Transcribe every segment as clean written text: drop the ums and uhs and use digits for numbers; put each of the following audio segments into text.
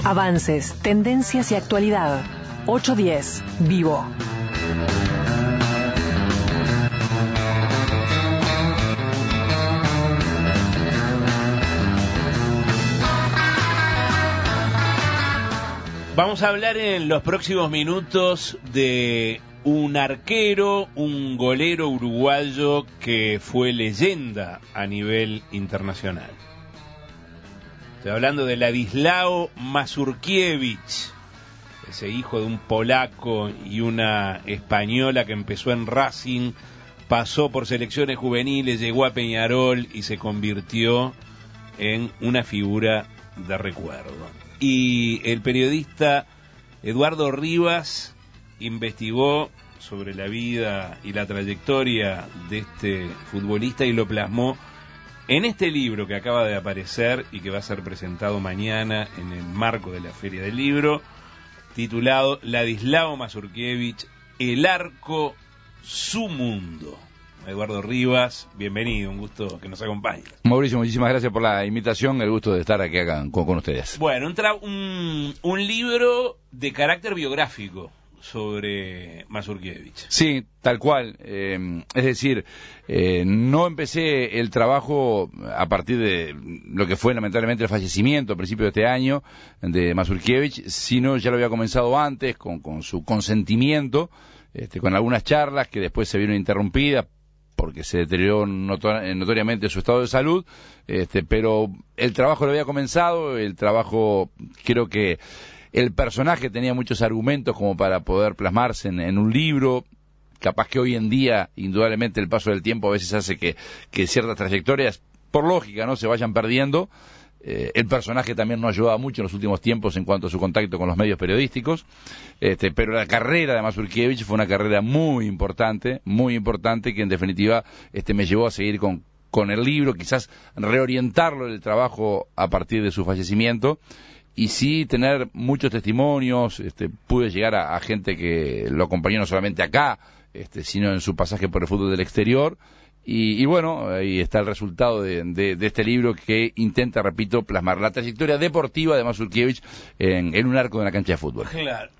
Avances, tendencias y actualidad. 810 Vivo. Vamos a hablar en los próximos minutos de un arquero, un golero uruguayo que fue leyenda a nivel internacional. Estoy hablando de Ladislao Mazurkiewicz, ese hijo de un polaco y una española que empezó en Racing, pasó por selecciones juveniles, llegó a Peñarol y se convirtió en una figura de recuerdo. Y el periodista Eduardo Rivas investigó sobre la vida y la trayectoria de este futbolista y lo plasmó en este libro que acaba de aparecer y que va a ser presentado mañana en el marco de la Feria del Libro, titulado Ladislao Mazurkiewicz, El arco, su mundo. Eduardo Rivas, bienvenido, un gusto que nos acompañe. Mauricio, muchísimas gracias por la invitación, el gusto de estar aquí con ustedes. Bueno, un libro de carácter biográfico sobre Mazurkiewicz. Sí, tal cual. Es decir, no empecé el trabajo a partir de lo que fue lamentablemente el fallecimiento a principios de este año de Mazurkiewicz, sino ya lo había comenzado antes con su consentimiento, con algunas charlas que después se vieron interrumpidas porque se deterioró notoriamente su estado de salud, pero el trabajo lo había comenzado, el trabajo, creo que el personaje tenía muchos argumentos como para poder plasmarse en un libro. Capaz que hoy en día, indudablemente, el paso del tiempo a veces hace que ciertas trayectorias, por lógica, no se vayan perdiendo. El personaje también nos ayudaba mucho en los últimos tiempos en cuanto a su contacto con los medios periodísticos, pero la carrera de Mazurkiewicz fue una carrera muy importante, que en definitiva me llevó a seguir con el libro, quizás reorientarlo en el trabajo a partir de su fallecimiento, y sí tener muchos testimonios. Pude llegar a gente que lo acompañó no solamente acá, sino en su pasaje por el fútbol del exterior. Y bueno, ahí está el resultado de este libro que intenta, repito, plasmar la trayectoria deportiva de Mazurkiewicz en un arco de una cancha de fútbol. Claro,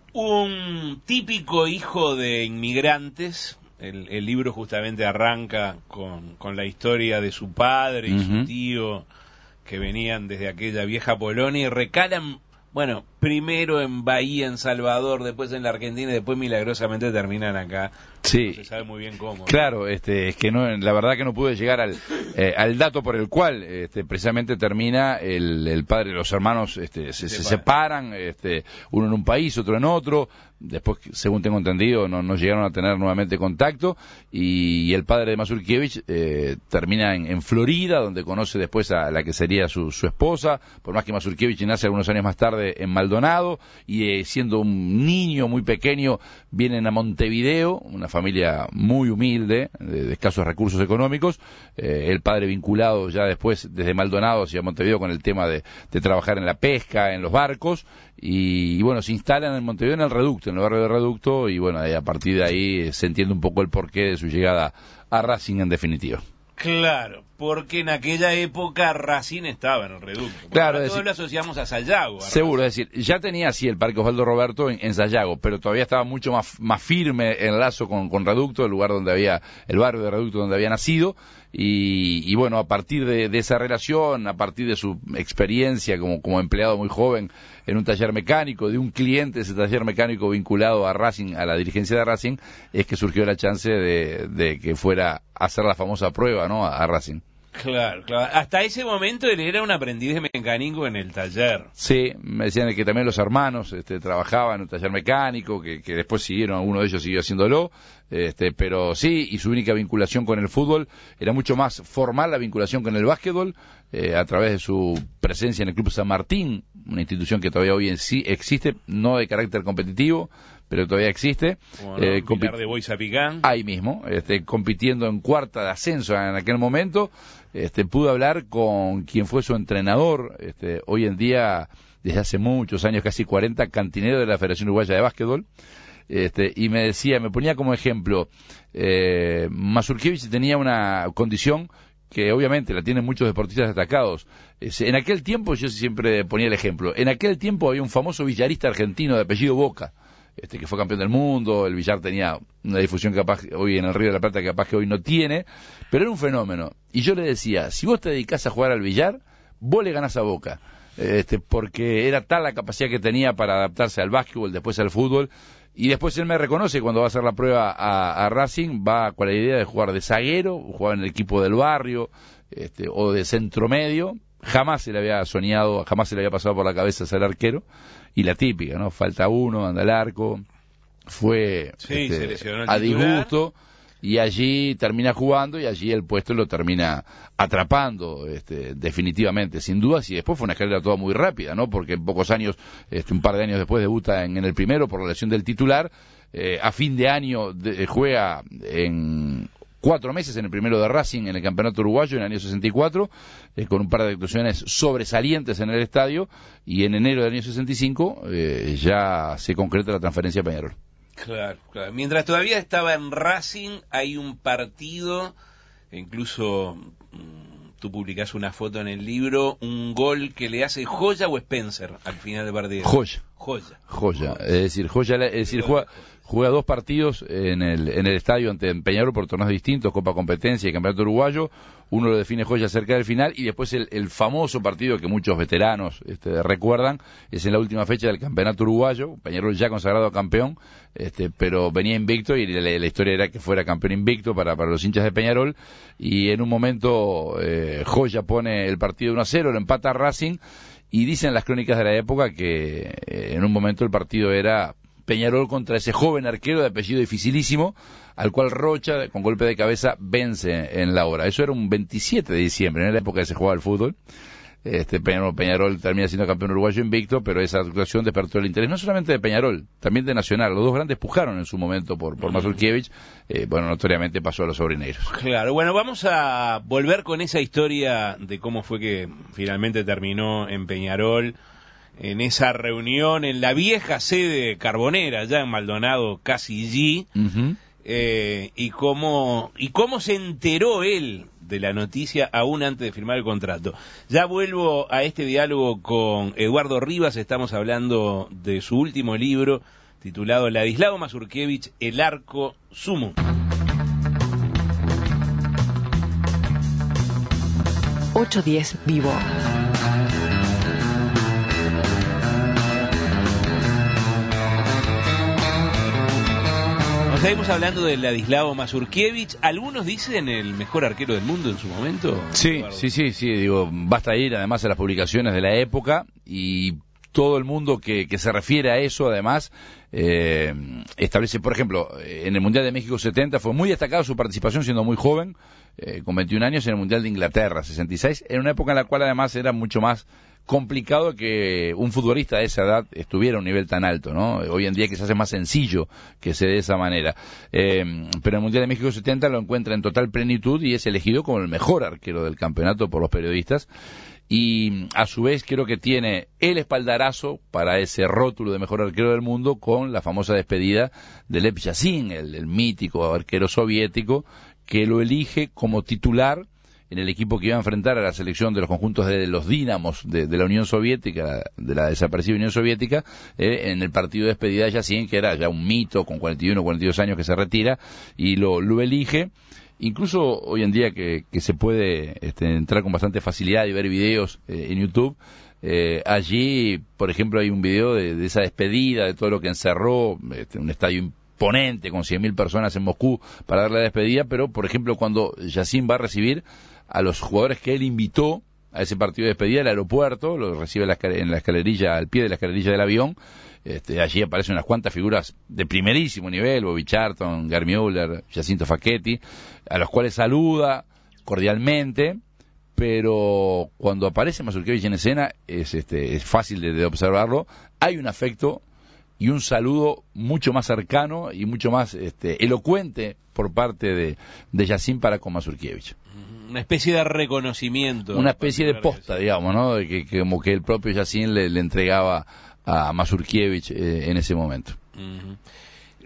un típico hijo de inmigrantes. El libro justamente arranca con la historia de su padre y su tío, que venían desde aquella vieja Polonia y recalan, bueno, primero en Bahía, en Salvador, después en la Argentina y después milagrosamente terminan acá. Sí. No se sabe muy bien cómo. Claro, es que no, la verdad que no pude llegar al dato por el cual precisamente termina el padre. Los hermanos se separan, uno en un país, otro en otro. Después, según tengo entendido, no llegaron a tener nuevamente contacto, y el padre de Mazurkiewicz termina en Florida, donde conoce después a la que sería su esposa, por más que Mazurkiewicz nace algunos años más tarde en Maldonado, y siendo un niño muy pequeño vienen a Montevideo, una familia muy humilde, de escasos recursos económicos, el padre vinculado ya después desde Maldonado hacia Montevideo con el tema de trabajar en la pesca, en los barcos, y bueno, se instalan en Montevideo, en el Reducto, en el barrio de Reducto, y bueno, a partir de ahí se entiende un poco el porqué de su llegada a Racing en definitiva. Claro, porque en aquella época Racing estaba en el Reducto. Claro, todos lo asociamos a Sayago. Seguro, es decir, ya tenía así el Parque Osvaldo Roberto en Sayago, pero todavía estaba mucho más firme el lazo con Reducto, el lugar donde había, el barrio de Reducto donde había nacido, y bueno, a partir de esa relación, a partir de su experiencia como empleado muy joven en un taller mecánico, de un cliente de ese taller mecánico vinculado a Racing, a la dirigencia de Racing, es que surgió la chance de que fuera a hacer la famosa prueba, ¿no?, a Racing. Claro. Hasta ese momento él era un aprendiz de mecánico en el taller. Sí, me decían que también los hermanos trabajaban en un taller mecánico, que después siguieron, uno de ellos siguió haciéndolo, pero sí, y su única vinculación con el fútbol era mucho más formal, la vinculación con el básquetbol, a través de su presencia en el Club San Martín, una institución que todavía hoy en sí existe, no de carácter competitivo, pero todavía existe. Pilar de Boisa Picán. Ahí mismo, compitiendo en cuarta de ascenso en aquel momento. Pude hablar con quien fue su entrenador, hoy en día, desde hace muchos años, casi 40, cantinero de la Federación Uruguaya de Básquetbol, y me ponía como ejemplo, Mazurkiewicz tenía una condición que obviamente la tienen muchos deportistas destacados. En aquel tiempo, yo siempre ponía el ejemplo, en aquel tiempo había un famoso billarista argentino de apellido Boca, que fue campeón del mundo. El billar tenía una difusión capaz hoy en el Río de la Plata, capaz que hoy no tiene, pero era un fenómeno. Y yo le decía, si vos te dedicás a jugar al billar, vos le ganás a Boca, porque era tal la capacidad que tenía para adaptarse al básquetbol, después al fútbol. Y después él me reconoce cuando va a hacer la prueba a Racing, va con la idea de jugar de zaguero, jugar en el equipo del barrio, o de centro medio. Jamás se le había soñado, jamás se le había pasado por la cabeza ser arquero. Y la típica, ¿no? Falta uno, anda al arco. Fue a disgusto. Y allí termina jugando y allí el puesto lo termina atrapando, definitivamente, sin dudas. Y después fue una carrera toda muy rápida, ¿no? Porque en pocos años, un par de años después, debuta en el primero por la lesión del titular. A fin de año juega en 4 meses en el primero de Racing en el campeonato uruguayo en el año 64, con un par de actuaciones sobresalientes en el estadio. Y en enero del año 65 ya se concreta la transferencia a Peñarol. Claro, claro. Mientras todavía estaba en Racing, hay un partido, incluso tú publicás una foto en el libro, un gol que le hace Joya o Spencer al final del partido. Joya. Es decir, juega 2 partidos en el estadio ante Peñarol por torneos distintos, Copa Competencia y Campeonato Uruguayo. Uno lo define Joya cerca del final, y después el famoso partido que muchos veteranos recuerdan, es en la última fecha del Campeonato Uruguayo. Peñarol ya consagrado campeón, pero venía invicto, y la historia era que fuera campeón invicto para los hinchas de Peñarol. Y en un momento Joya pone el partido 1-0, lo empata Racing, y dicen las crónicas de la época que en un momento el partido era Peñarol contra ese joven arquero de apellido dificilísimo, al cual Rocha, con golpe de cabeza, vence en la hora. Eso era un 27 de diciembre, en la época que se jugaba el fútbol. Peñarol termina siendo campeón uruguayo invicto, pero esa actuación despertó el interés no solamente de Peñarol, también de Nacional. Los dos grandes pujaron en su momento por Mazurkiewicz. Notoriamente pasó a los sobrinegros. Claro, bueno, vamos a volver con esa historia de cómo fue que finalmente terminó en Peñarol, en esa reunión en la vieja sede carbonera, ya en Maldonado, casi allí. Uh-huh. Y cómo se enteró él de la noticia aún antes de firmar el contrato. Ya vuelvo a este diálogo con Eduardo Rivas. Estamos hablando de su último libro, titulado Ladislao Mazurkiewicz, El Arco Sumo. 810 Vivo. Seguimos hablando de Ladislao Mazurkiewicz. Algunos dicen el mejor arquero del mundo en su momento. Sí, digo, basta ir además a las publicaciones de la época, y todo el mundo que se refiere a eso, además, establece, por ejemplo, en el Mundial de México 70 fue muy destacada su participación siendo muy joven, con 21 años, en el Mundial de Inglaterra 66, en una época en la cual además era mucho más complicado que un futbolista de esa edad estuviera a un nivel tan alto, ¿no? Hoy en día que se hace más sencillo que se dé de esa manera. Pero en el Mundial de México 70 lo encuentra en total plenitud y es elegido como el mejor arquero del campeonato por los periodistas. Y a su vez creo que tiene el espaldarazo para ese rótulo de mejor arquero del mundo con la famosa despedida de Lev Yashin, el mítico arquero soviético, que lo elige como titular en el equipo que iba a enfrentar a la selección de los conjuntos de los Dínamos de la Unión Soviética, de la desaparecida Unión Soviética, en el partido de despedida de Yashin, que era ya un mito, con 41 o 42 años que se retira, y lo elige. Incluso hoy en día que se puede entrar con bastante facilidad y ver videos en YouTube, allí, por ejemplo, hay un video de esa despedida, de todo lo que encerró, un estadio imponente con 100.000 personas en Moscú para dar la despedida, pero, por ejemplo, cuando Yashin va a recibir a los jugadores que él invitó a ese partido de despedida al aeropuerto, lo recibe en la escalerilla, al pie de la escalerilla del avión. Allí aparecen unas cuantas figuras de primerísimo nivel, Bobby Charlton, Gary Müller, Jacinto Facchetti, a los cuales saluda cordialmente, pero cuando aparece Mazurkiewicz en escena es fácil de observarlo. Hay un afecto y un saludo mucho más cercano y mucho más elocuente por parte de Yashin para con Mazurkiewicz. Una especie de reconocimiento. Una especie de posta, digamos, ¿no? Que como que el propio Yashin le entregaba a Mazurkiewicz en ese momento. Uh-huh.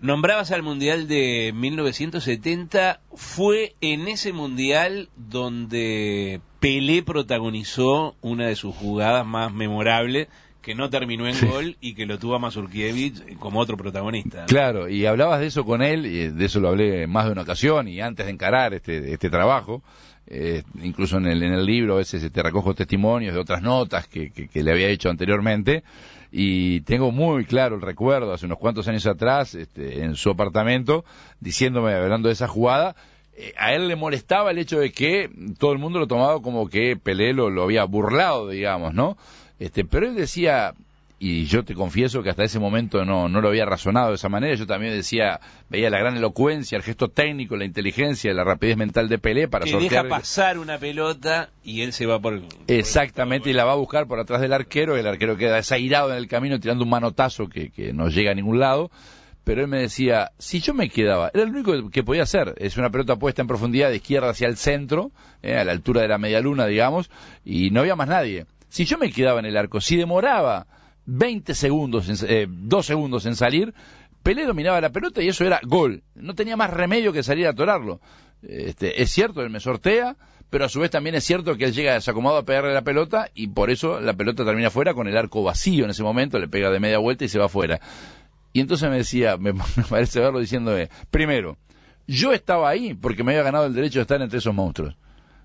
Nombrabas al Mundial de 1970, fue en ese Mundial donde Pelé protagonizó una de sus jugadas más memorables, que no terminó en gol y que lo tuvo a Mazurkiewicz como otro protagonista, ¿no? Claro, y hablabas de eso con él, y de eso lo hablé más de una ocasión, y antes de encarar este trabajo, incluso en el libro a veces recojo testimonios de otras notas que le había hecho anteriormente, y tengo muy claro el recuerdo, hace unos cuantos años atrás, en su apartamento, diciéndome, hablando de esa jugada. A él le molestaba el hecho de que todo el mundo lo tomaba como que Pelé lo había burlado, digamos, ¿no? Pero él decía, y yo te confieso que hasta ese momento no lo había razonado de esa manera, yo también veía la gran elocuencia, el gesto técnico, la inteligencia, la rapidez mental de Pelé para sortear. Que deja pasar una pelota y él se va por Exactamente, y la va a buscar por atrás del arquero, y el arquero queda desairado en el camino tirando un manotazo que no llega a ningún lado. Pero él me decía, si yo me quedaba, era lo único que podía hacer, es una pelota puesta en profundidad de izquierda hacia el centro, a la altura de la media luna, digamos, y no había más nadie. Si yo me quedaba en el arco, si demoraba 2 segundos en salir, Pelé dominaba la pelota y eso era gol. No tenía más remedio que salir a atorarlo. Es cierto, él me sortea, pero a su vez también es cierto que él llega desacomodado a pegarle la pelota y por eso la pelota termina fuera con el arco vacío en ese momento, le pega de media vuelta y se va fuera. Y entonces me decía, me parece verlo diciéndome, primero, yo estaba ahí porque me había ganado el derecho de estar entre esos monstruos.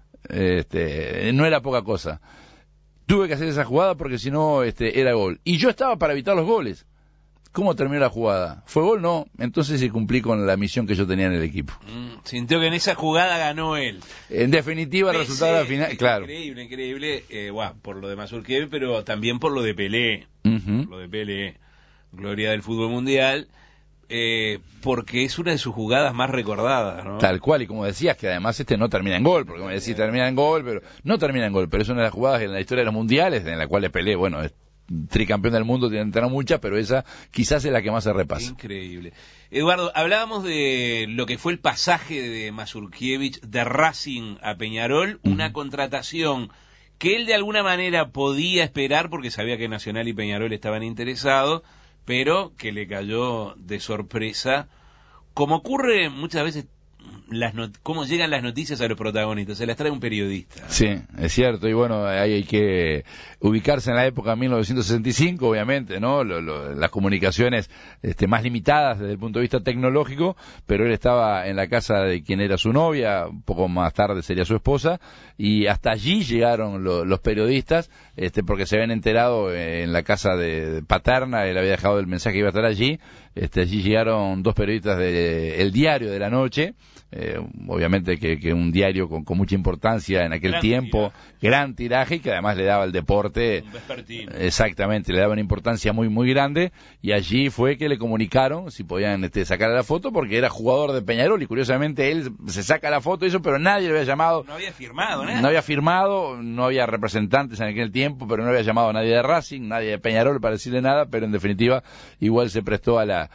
No era poca cosa. Tuve que hacer esa jugada porque si no era gol. Y yo estaba para evitar los goles. ¿Cómo terminó la jugada? ¿Fue gol? No. Entonces sí cumplí con la misión que yo tenía en el equipo. Sintió que en esa jugada ganó él. En definitiva, el resultado de la final, claro. Increíble, por lo de Mazurkiewicz, pero también por lo de Pelé. Por lo de Pelé, gloria del fútbol mundial. Porque es una de sus jugadas más recordadas, ¿no? Tal cual, y como decías, que además no termina en gol, porque me decís termina en gol, pero no termina en gol, pero es una de las jugadas en la historia de los mundiales, en la cual Pelé, bueno, es tricampeón del mundo, tienen muchas, pero esa quizás es la que más se repasa. Increíble. Eduardo, hablábamos de lo que fue el pasaje de Mazurkiewicz de Racing a Peñarol, una contratación que él de alguna manera podía esperar porque sabía que Nacional y Peñarol estaban interesados, pero que le cayó de sorpresa, como ocurre muchas veces, cómo llegan las noticias a los protagonistas, se las trae un periodista. Sí, es cierto, y bueno, ahí hay que ubicarse en la época de 1965, obviamente, ¿no? Las comunicaciones más limitadas desde el punto de vista tecnológico, pero él estaba en la casa de quien era su novia, un poco más tarde sería su esposa, y hasta allí llegaron los periodistas, porque se habían enterado en la casa de paterna, él había dejado el mensaje que iba a estar allí, allí llegaron 2 periodistas del Diario de la Noche, obviamente que un diario con mucha importancia en aquel tiempo, gran tiraje, y que además le daba al deporte, exactamente, le daba una importancia muy muy grande, y allí fue que le comunicaron si podían sacar la foto, porque era jugador de Peñarol, y curiosamente él se saca la foto y eso, pero nadie le había llamado, no había firmado, ¿no? No había firmado, no había representantes en aquel tiempo, pero no había llamado a nadie de Racing, nadie de Peñarol para decirle nada, pero en definitiva igual se prestó a la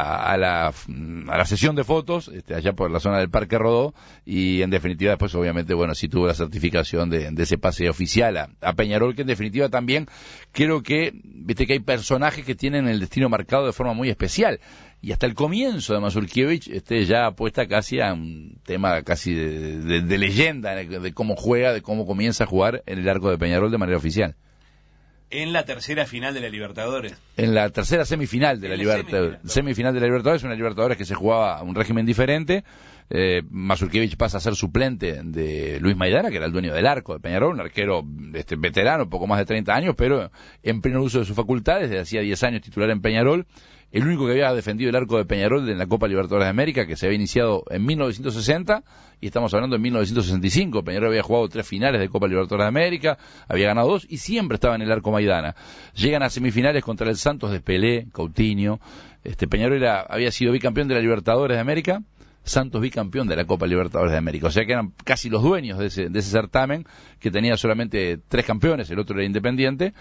sesión de fotos, allá por la zona del Parque Rodó, y en definitiva después obviamente, bueno, sí tuvo la certificación de ese pase oficial a Peñarol, que en definitiva también creo que, viste que hay personajes que tienen el destino marcado de forma muy especial, y hasta el comienzo de Mazurkiewicz ya apuesta casi a un tema casi de leyenda, de cómo juega, de cómo comienza a jugar en el arco de Peñarol de manera oficial. En la tercera final de la Libertadores. En la tercera semifinal de la Libertadores. Semifinal de la Libertadores, una Libertadores que se jugaba a un régimen diferente. Mazurkiewicz pasa a ser suplente de Luis Maidana, que era el dueño del arco de Peñarol, un arquero veterano, poco más de 30 años, pero en pleno uso de sus facultades, desde hacía 10 años titular en Peñarol. El único que había defendido el arco de Peñarol en la Copa Libertadores de América, que se había iniciado en 1960, y estamos hablando de 1965. Peñarol había jugado 3 finales de Copa Libertadores de América, había ganado 2 y siempre estaba en el arco Maidana. Llegan a semifinales contra el Santos de Pelé, Coutinho. Peñarol había sido bicampeón de la Libertadores de América, Santos bicampeón de la Copa Libertadores de América. O sea que eran casi los dueños de ese certamen, que tenía solamente 3 campeones, el otro era Independiente,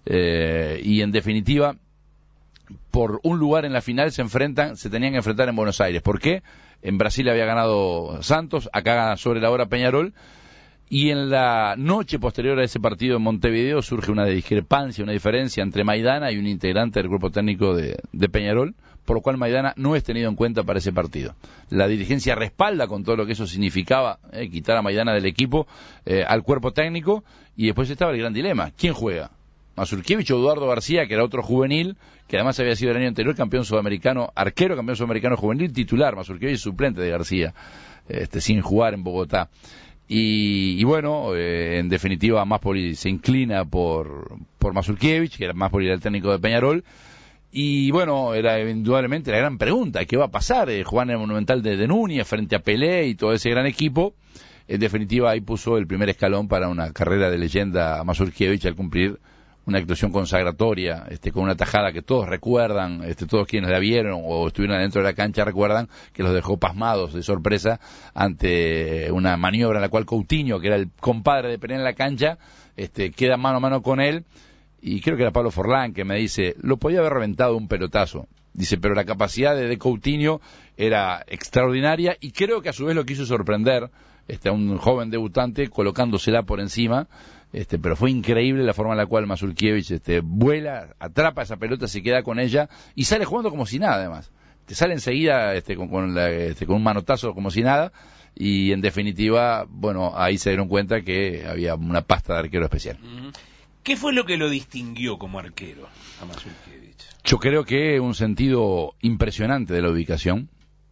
y en definitiva, por un lugar en la final se tenían que enfrentar en Buenos Aires. ¿Por qué? En Brasil había ganado Santos, acá sobre la hora Peñarol, y en la noche posterior a ese partido en Montevideo surge una discrepancia, una diferencia entre Maidana y un integrante del cuerpo técnico de Peñarol, por lo cual Maidana no es tenido en cuenta para ese partido. La dirigencia respalda con todo lo que eso significaba, quitar a Maidana del equipo, al cuerpo técnico, y después estaba el gran dilema: ¿quién juega? Mazurkiewicz o Eduardo García, que era otro juvenil, que además había sido el año anterior campeón sudamericano, arquero campeón sudamericano juvenil, titular. Mazurkiewicz suplente de García, sin jugar en Bogotá. Y bueno, en definitiva, Máspoli se inclina por Mazurkiewicz, que era Máspoli era el técnico de Peñarol. Y bueno, era indudablemente la gran pregunta: ¿qué va a pasar? Jugar en el Monumental de Núñez frente a Pelé y todo ese gran equipo. En definitiva, ahí puso el primer escalón para una carrera de leyenda a Mazurkiewicz al cumplir una actuación consagratoria, con una tajada que todos recuerdan, todos quienes la vieron o estuvieron dentro de la cancha recuerdan que los dejó pasmados de sorpresa ante una maniobra en la cual Coutinho, que era el compadre de Pelé en la cancha, queda mano a mano con él, y creo que era Pablo Forlán que me dice, lo podía haber reventado un pelotazo. Dice, pero la capacidad de Coutinho era extraordinaria, y creo que a su vez lo quiso sorprender a un joven debutante colocándosela por encima. Pero fue increíble la forma en la cual Mazurkiewicz vuela, atrapa esa pelota, se queda con ella y sale jugando como si nada. Además te sale enseguida con un manotazo como si nada, y en definitiva, bueno, ahí se dieron cuenta que había una pasta de arquero especial. ¿Qué fue lo que lo distinguió como arquero a Mazurkiewicz? Yo creo que un sentido impresionante de la ubicación.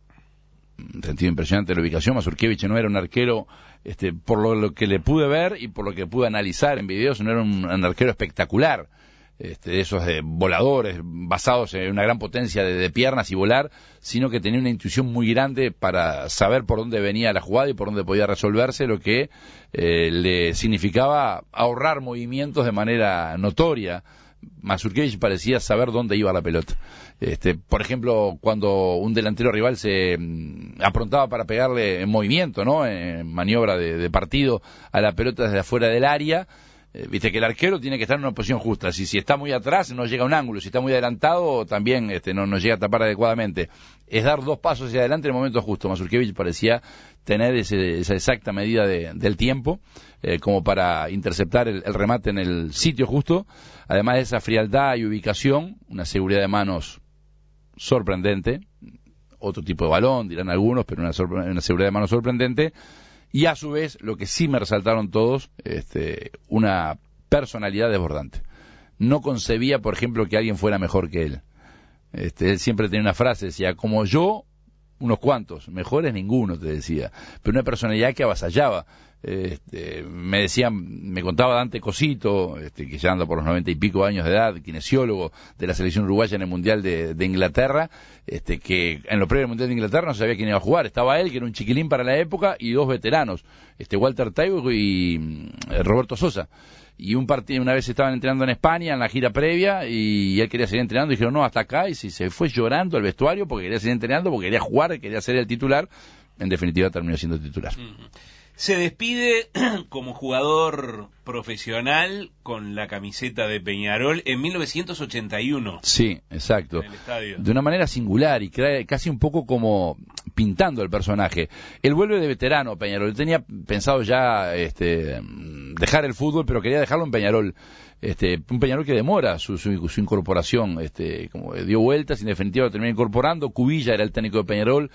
Mazurkiewicz no era un arquero, por lo que le pude ver y por lo que pude analizar en videos, no era un arquero espectacular, de esos voladores basados en una gran potencia de piernas y volar, sino que tenía una intuición muy grande para saber por dónde venía la jugada y por dónde podía resolverse, lo que le significaba ahorrar movimientos de manera notoria. Mazurkiewicz parecía saber dónde iba la pelota. Por ejemplo, cuando un delantero rival se aprontaba para pegarle en movimiento, ¿no?, en maniobra de partido a la pelota desde afuera del área, viste que el arquero tiene que estar en una posición justa. Si está muy atrás no llega a un ángulo, si está muy adelantado también no llega a tapar adecuadamente. Es dar 2 pasos hacia adelante en el momento justo. Mazurkiewicz parecía tener esa exacta medida del tiempo, como para interceptar el remate en el sitio justo, además de esa frialdad y ubicación, una seguridad de manos sorprendente, otro tipo de balón, dirán algunos, pero una seguridad de manos sorprendente, y a su vez, lo que sí me resaltaron todos, una personalidad desbordante. No concebía, por ejemplo, que alguien fuera mejor que él. Él siempre tenía una frase, decía, como yo, unos cuantos, mejores ninguno, te decía, pero una personalidad que avasallaba. Me contaba Dante Cosito, que ya anda por los 90 y pico años de edad, kinesiólogo de la selección uruguaya en el Mundial de Inglaterra, que en lo previo del Mundial de Inglaterra no sabía quién iba a jugar. Estaba él, que era un chiquilín para la época, y 2 veteranos, Walter Taibo y Roberto Sosa. Y una vez estaban entrenando en España, en la gira previa, y él quería seguir entrenando, y dijeron, no, hasta acá, y se fue llorando al vestuario porque quería seguir entrenando, porque quería jugar, quería ser el titular. En definitiva terminó siendo titular. Se despide como jugador profesional con la camiseta de Peñarol en 1981. Sí, exacto. En el estadio. De una manera singular y casi un poco como pintando el personaje. Él vuelve de veterano a Peñarol. Él tenía pensado ya dejar el fútbol, pero quería dejarlo en Peñarol. Un Peñarol que demora su incorporación, como dio vueltas y en definitiva lo termina incorporando. Cubilla era el técnico de Peñarol,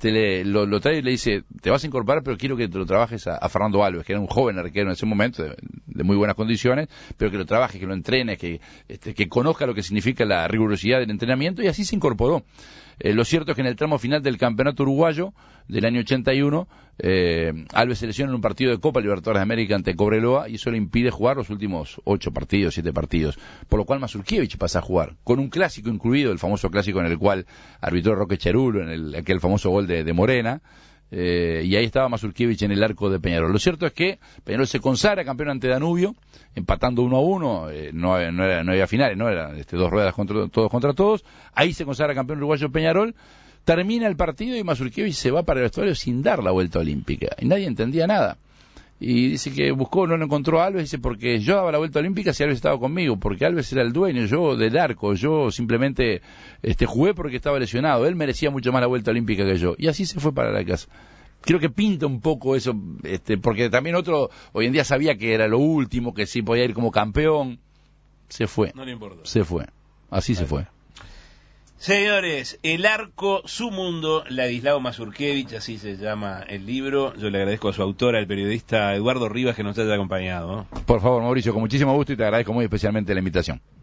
lo trae y le dice, te vas a incorporar, pero quiero que te lo trabajes a Fernando Alves, que era un joven arquero en ese momento, de muy buenas condiciones, pero que lo trabajes, que lo entrenes, que conozca lo que significa la rigurosidad del entrenamiento, y así se incorporó. Lo cierto es que en el tramo final del campeonato uruguayo del año 81, Alves se lesiona en un partido de Copa Libertadores de América ante Cobreloa, y eso le impide jugar los últimos 7 partidos, por lo cual Mazurkiewicz pasa a jugar, con un clásico incluido, el famoso clásico en el cual arbitró Roque Cherulo, en aquel famoso gol de Morena, y ahí estaba Mazurkiewicz en el arco de Peñarol. Lo cierto es que Peñarol se consagra campeón ante Danubio, empatando 1-1, no había finales, no eran 2 ruedas todos contra todos. Ahí se consagra campeón uruguayo Peñarol, termina el partido y Mazurkiewicz se va para el vestuario sin dar la vuelta olímpica, y nadie entendía nada. Y dice que buscó, no lo encontró a Alves, dice, porque yo daba la vuelta olímpica si Alves estaba conmigo, porque Alves era el dueño, yo del arco, yo simplemente jugué porque estaba lesionado, él merecía mucho más la vuelta olímpica que yo, y así se fue para la casa. Creo que pinta un poco eso, porque también otro hoy en día sabía que era lo último, que sí podía ir como campeón, se fue. No le importa. Se fue, así se fue. Señores, El Arco, su mundo, Ladislao Mazurkiewicz, así se llama el libro. Yo le agradezco a su autor, al periodista Eduardo Rivas, que nos haya acompañado. Por favor, Mauricio, con muchísimo gusto y te agradezco muy especialmente la invitación.